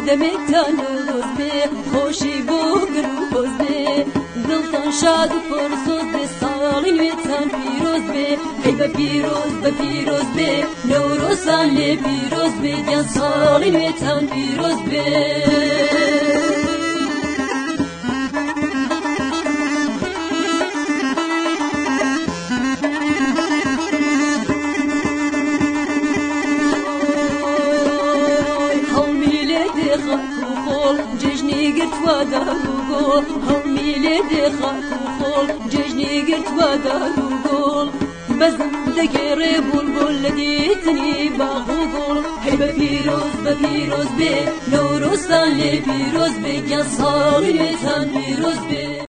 دمتان روز بی خوشی بگر روز بی دلتان شاد و پرسوز بی سالی نویتان پیروز بی ای بپیروز بی نوروزان لی پیروز بی گیان سالی نویتان پیروز بی ججني قلت ودارو هميلي دي خاطر ججني قلت ودارو بزم دقيري بلبل لقيتني باغوغول هي بفيروز بي نوروزان لي فيروز بي يا صاغي تان فيروز بي